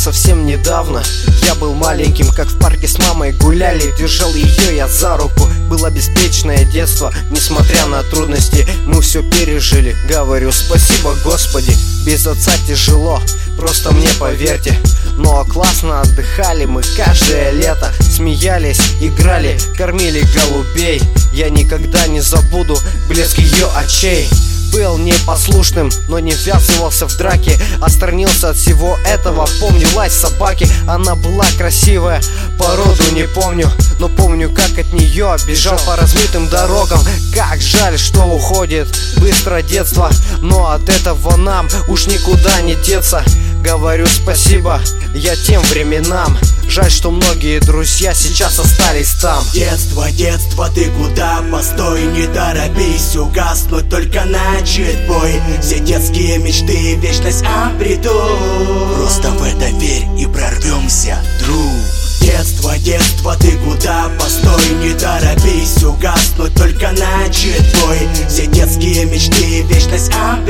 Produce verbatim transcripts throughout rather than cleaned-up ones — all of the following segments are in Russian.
совсем недавно. Я был маленьким, как в парке с мамой гуляли. Держал ее я за руку. Было беспечное детство, несмотря на трудности, мы все пережили. Говорю спасибо, Господи, без отца тяжело, просто мне поверьте. Но классно отдыхали мы каждое лето. Смеялись, играли, кормили голубей. Я никогда не забуду блеск ее очей. Был непослушным, но не ввязывался в драки. Отстранился от всего этого, помню лай собаки. Она была красивая, породу не помню, но помню, как от нее бежал по размытым дорогам. Как жаль, что уходит быстро детство, но от этого нам уж никуда не деться. Говорю спасибо я тем временам. Жаль, что многие друзья сейчас остались там. Детство, детство, ты куда? Постой, не торопись угаснуть, только начат бой. Все детские мечты вечность обретут. Просто в это верь и прорвемся, друг. Детство, детство, ты куда? Постой, не торопись угаснуть, только начат бой. Все детские мечты вечность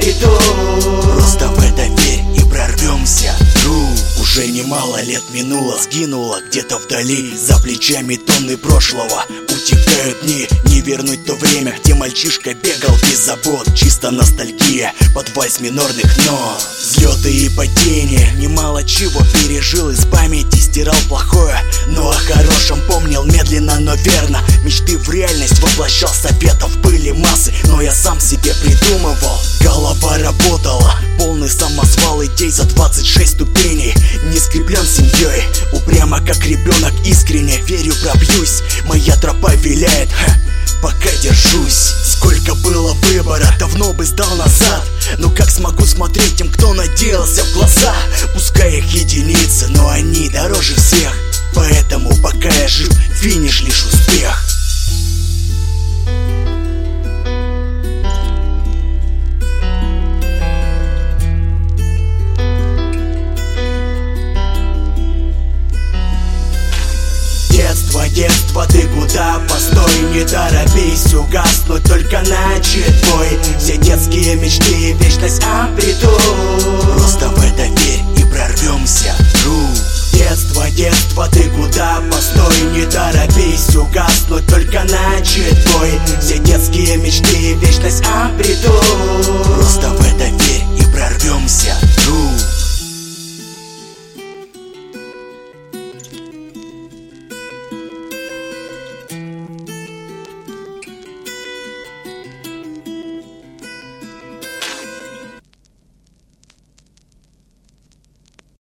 обретут. Просто в это верь и прорвемся, друг. Уже немало лет минуло, сгинуло где-то вдали. За плечами тонны прошлого утекают дни. Не вернуть то время, где мальчишка бегал без забот. Чисто ностальгия под вальс минорных нот. Взлеты и падения, немало чего пережил. Из памяти стирал плохое, но о хорошем помнил медленно, но верно. Мечты в реальность воплощал, советов были массы, но я сам себе придумывал. Голова работала, полный самосвал идей за двадцать шесть ступеней. Не скреплен семьей, упрямо как ребенок, искренне верю, пробьюсь. Моя тропа виляет, ха, пока держусь. Сколько было выбора, давно бы сдал назад. Но как смогу смотреть тем, кто надеялся в глаза? Пускай их единицы, но они дороже всех. Поэтому пока я жив, финиш лишь успех. Детство, детство, ты куда? Постой, не торопись угаснуть, только начат бой. Все детские мечты вечность обретут. Просто в это верь и прорвемся, друг. Детство, детство, ты куда? Постой, не торопись угаснуть, только начат бой. Все детские мечты вечность обретут.